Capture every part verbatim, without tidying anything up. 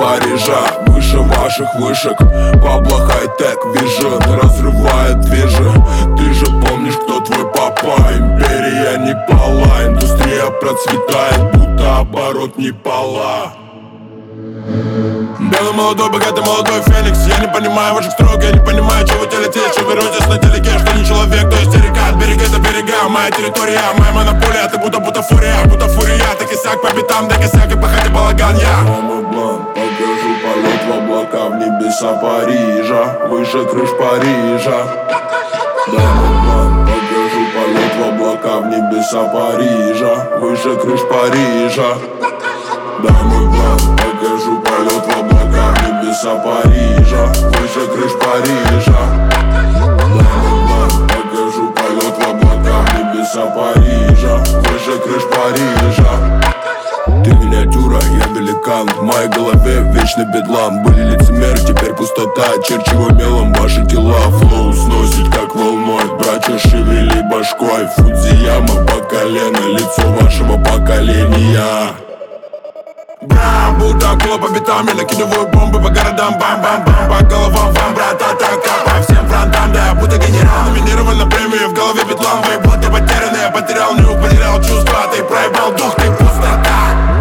Парижа. Выше ваших вышек, Пабло хай-тек вижен разрывает движи. Ты же помнишь, кто твой папа. Империя не пала, индустрия процветает, будто оборот не пала. Белый молодой, богатый молодой феникс. Я не понимаю ваших строк, я не понимаю, чего вы телетесь. Что вы ротесь на телеке, что не человек, то истерика. От берега до берега, моя территория, моя монополия. Ты будто будто фурия, будто фурия. Ты кисяк по битам, да кисяк и пахать и балаган я. Мама блан, покажу полет в облака, в небеса Парижа, выше крыш Парижа. Дама блан, покажу полет в облака, в небеса Парижа, выше крыш Парижа. Дама блан, покажу полет в облака, в небеса Парижа, выше крыш Парижа. Дама блан, покажу полет в облака, в небеса Парижа, выше крыш Парижа. Ты миниатюра, я великан. В моей голове вечный бедлам. Были лицемеры, теперь пустота. Черчево мелом ваши тела. Флоу сносит как волной. Братья шевели башкой. Фудзияма по колено. Лицо вашего поколения. Бам, будто акула по битам. Я накидываю бомбы по городам. Бам-бам-бам, по головам вам, брат, атака. По всем фронтам, да, я будто генерал. Номинирован на премию, в голове бедлам. Твои боты потеряны, я потерял нюх, потерял чувства. Ты проебал дух, ты пустота.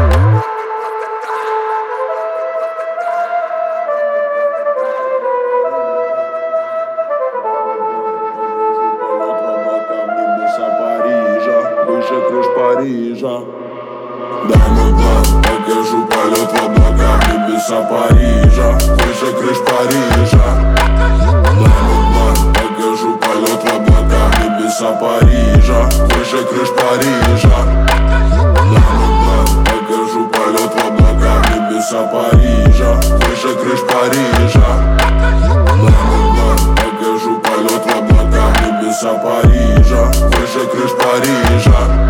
Выше крыш Парижа. Дама блан, покажу полет в облака, в небеса Парижа, выше крыш Парижа. Дама блан, покажу полет в облака, в небеса Парижа, выше крыш Парижа. Дама блан, покажу полет в облака, в небеса Парижа, выше крыш Парижа. Дама блан, покажу полет в облака, в небеса Парижа, выше крыш Парижа.